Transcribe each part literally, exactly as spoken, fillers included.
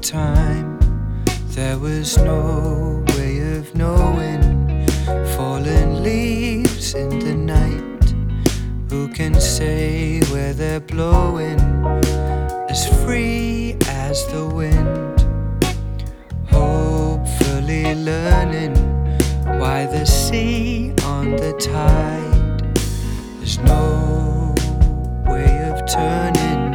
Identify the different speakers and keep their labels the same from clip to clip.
Speaker 1: time, there was no way of knowing. Fallen leaves in the night, who can say where they're blowing? As free as the wind, hopefully learning why the sea on the tide, there's no way of turning.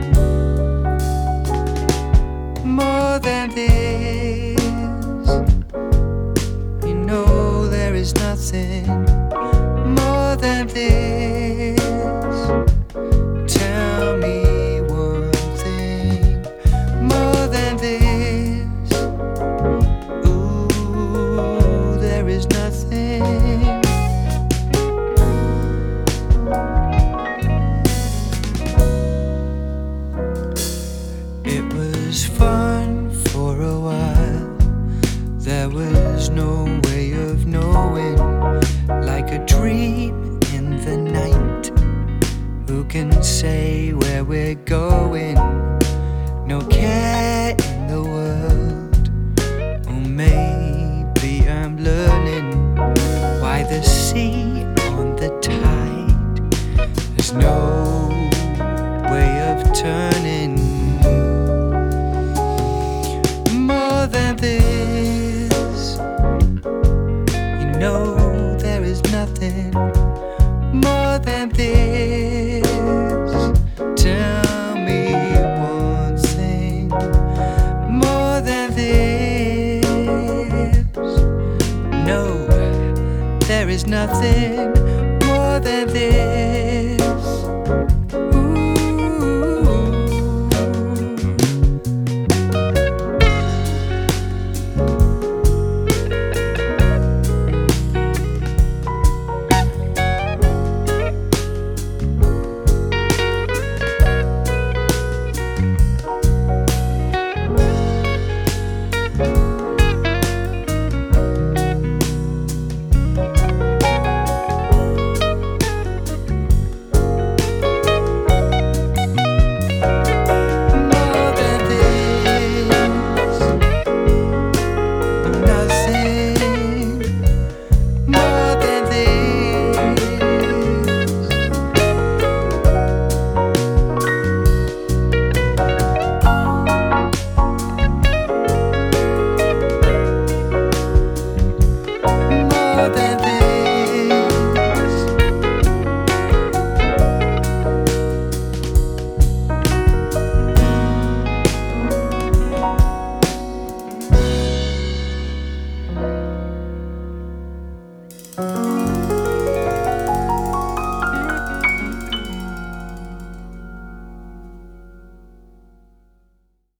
Speaker 1: More than this, you know there is nothing more than this. Tell me one thing more than this. Ooh, there is nothing. It was fun for a while, there was no way of knowing. Like a dream in the night, who can say where we're going? No care in the world. Or maybe I'm learning why the sea on the tide, there's no way of turning. More than this, you know there is nothing more than this. Tell me one thing more than this. No, there is nothing more than this.